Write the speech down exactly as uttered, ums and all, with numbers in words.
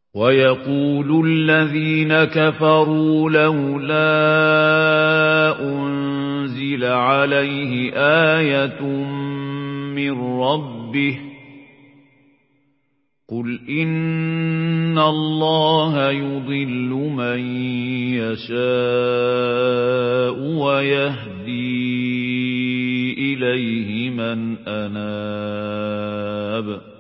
وَيَقُولُ الَّذِينَ كَفَرُوا لَوْلَا أُنزِلَ عَلَيْهِ آيَةٌ مِّن رَّبِّهِ ۖ قُلْ إِنَّ اللَّهَ يُضِلُّ مَن يَشَاءُ وَيَهْدِي إِلَيْهِ مَنْ أَنَابَ